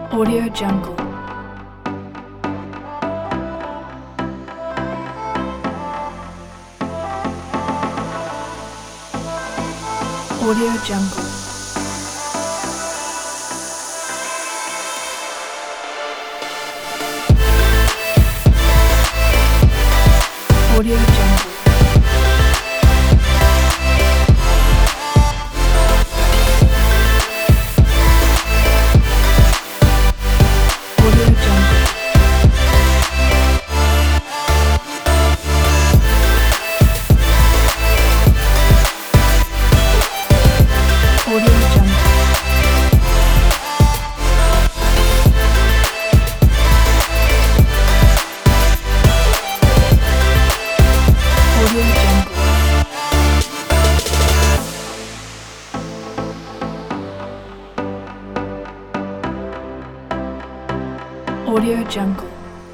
Audio Jungle. Audio Jungle. Audio Jungle. Audio Jungle. Audio Jungle. Audio Jungle. Audio Jungle.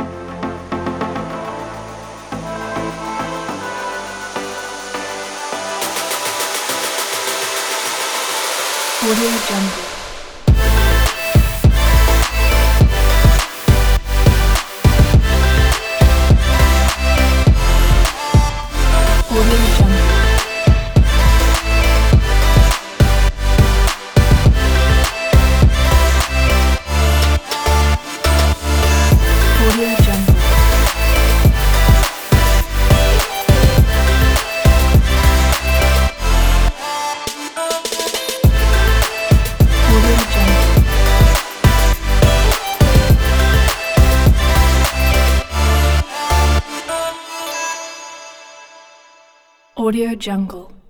Audio Jungle. Audio Jungle. Audio Jungle. Audio Jungle. Audio Jungle.